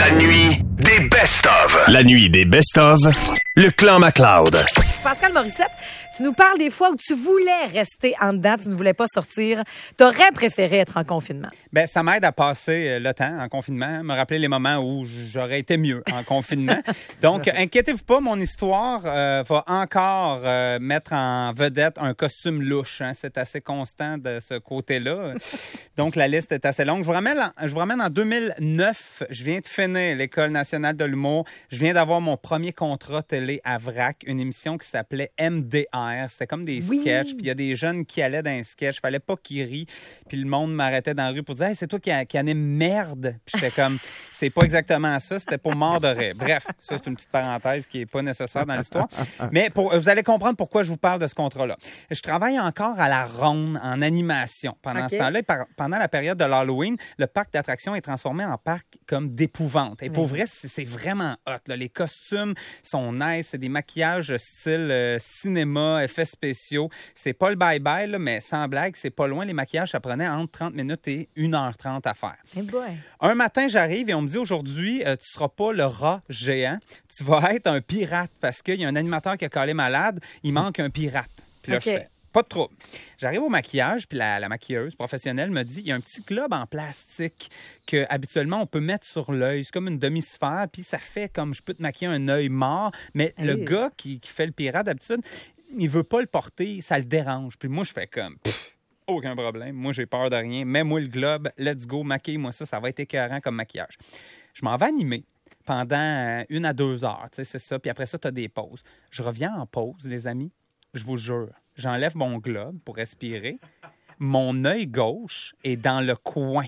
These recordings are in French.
La nuit des best-of. La nuit des best-of, le clan McLeod. Pascal Morissette, tu nous parles des fois où tu voulais rester en dedans, tu ne voulais pas sortir. T'aurais préféré être en confinement. Ben, ça m'aide à passer le temps en confinement, me rappeler les moments où j'aurais été mieux en confinement. Donc, inquiétez-vous pas, mon histoire va encore mettre en vedette un costume louche. Hein. C'est assez constant de ce côté-là. Donc, la liste est assez longue. Je vous ramène en 2009. Je viens de finir l'École nationale de l'humour. Je viens d'avoir mon premier contrat télé à VRAC, une émission qui s'appelait MDR. C'était comme des sketchs. Puis il y a des jeunes qui allaient dans un sketch. Fallait pas qu'ils rient. Puis le monde m'arrêtait dans la rue pour dire « Hey, c'est toi qui anime merde! » Puis j'étais comme « C'est pas exactement ça. C'était pour mort de rire. » Bref, ça, c'est une petite parenthèse qui est pas nécessaire dans l'histoire. Mais vous allez comprendre pourquoi je vous parle de ce contrat-là. Je travaille encore à la Ronde en animation. Pendant ce temps-là, pendant la période de l'Halloween, le parc d'attractions est transformé en parc comme d'épouvante. Et pour vrai, c'est vraiment hot. Là. Les costumes sont nice. C'est des maquillages style cinéma, effets spéciaux. C'est pas le bye-bye, là, mais sans blague, c'est pas loin. Les maquillages, ça prenait entre 30 minutes et 1h30 à faire. Hey boy. Un matin, j'arrive et on me dit aujourd'hui, tu seras pas le rat géant, tu vas être un pirate parce qu'il y a un animateur qui a collé malade, il manque un pirate. Puis là, je fais pas de trouble. J'arrive au maquillage, puis la maquilleuse professionnelle me dit, il y a un petit globe en plastique que habituellement on peut mettre sur l'œil. C'est comme une demi-sphère, puis ça fait comme je peux te maquiller un œil mort, mais le gars qui fait le pirate d'habitude, il veut pas le porter, ça le dérange. Puis moi, je fais comme, aucun problème. Moi, j'ai peur de rien. Mets-moi le globe, let's go, maquille-moi ça va être écœurant comme maquillage. Je m'en vais animer pendant 1 à 2 heures, tu sais, c'est ça. Puis après ça, tu as des pauses. Je reviens en pause, les amis. Je vous jure, j'enlève mon globe pour respirer. Mon œil gauche est dans le coin.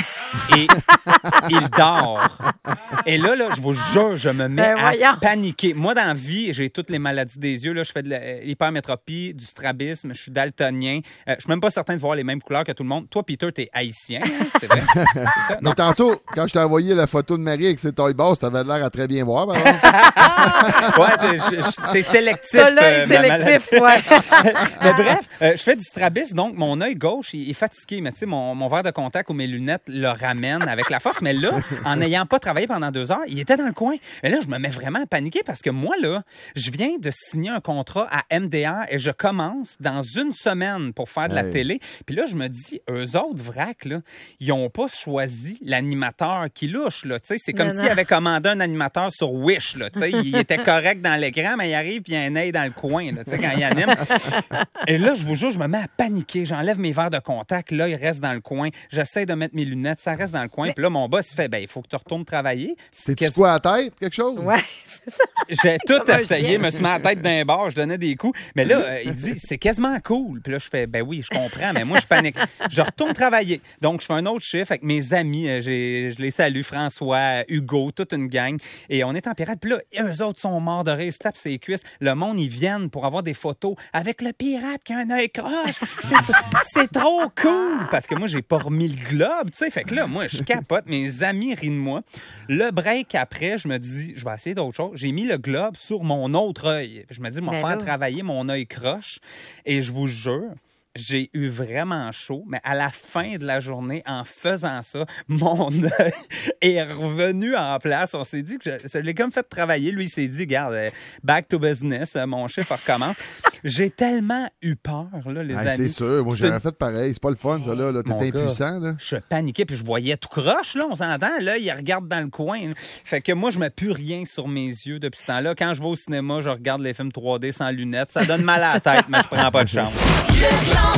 Et il dort. Et là, je vous jure, je me mets à paniquer. Moi, dans la vie, j'ai toutes les maladies des yeux. Là, je fais de l'hypermétropie, du strabisme, je suis daltonien. Je suis même pas certain de voir les mêmes couleurs que tout le monde. Toi, Peter, t'es haïtien. C'est vrai? C'est ça? Mais tantôt, quand je t'ai envoyé la photo de Marie avec ses tailles basses, t'avais l'air à très bien voir. Ouais, c'est sélectif. Sélectif, ouais. Mais bref, je fais du strabisme, donc mon œil gauche il est fatigué. Mais tu sais, mon verre de contact ou mes lunettes le ramène avec la force. Mais là, en n'ayant pas travaillé pendant 2 heures, il était dans le coin. Et là, je me mets vraiment à paniquer parce que moi, là, je viens de signer un contrat à MDR et je commence dans 1 semaine pour faire de la télé. Puis là, je me dis, eux autres, vrac, là, ils n'ont pas choisi l'animateur qui louche, là. Tu sais, c'est comme s'ils avaient commandé un animateur sur Wish, là. Tu sais, il était correct dans l'écran, mais il arrive puis il y a un œil dans le coin, là, tu sais, quand il anime. Et là, je vous jure, je me mets à paniquer. J'enlève mes verres de contact. Là, il reste dans le coin. J'essaie de mettre mes lunettes. Ça reste dans le coin. Puis là, mon boss, il fait, il faut que tu retournes travailler. T'es-tu quoi à la tête, quelque chose? Ouais, c'est ça. J'ai tout essayé, me suis mis à la tête d'un bar, je donnais des coups. Mais là, il dit, c'est quasiment cool. Puis là, je fais, oui, je comprends, mais moi, je panique. Je retourne travailler. Donc, je fais un autre chiffre avec mes amis. Je les salue, François, Hugo, toute une gang. Et on est en pirate. Puis là, eux autres sont morts de rire, ils se tapent ses cuisses. Le monde, ils viennent pour avoir des photos avec le pirate qui a un œil croche. C'est trop cool. Parce que moi, j'ai pas remis le globe, tu sais. Fait que là, moi, je capote. Mes amis rient de moi. Le break après, je me dis, je vais essayer d'autre chose. J'ai mis le globe sur mon autre œil. Je me dis, moi, faire travailler mon œil croche. Et je vous jure, j'ai eu vraiment chaud, mais à la fin de la journée, en faisant ça, mon œil est revenu en place. On s'est dit que ça l'ai comme fait travailler. Lui, il s'est dit, regarde, back to business, mon chiffre recommence. J'ai tellement eu peur, là, les amis. C'est sûr, moi j'aurais fait pareil. C'est pas le fun, ça, là. T'es impuissant, là. Je paniquais, puis je voyais tout croche, là, on s'entend. Là, il regarde dans le coin. Fait que moi, je mets plus rien sur mes yeux depuis ce temps-là. Quand je vais au cinéma, je regarde les films 3D sans lunettes. Ça donne mal à la tête, mais je prends pas de chance.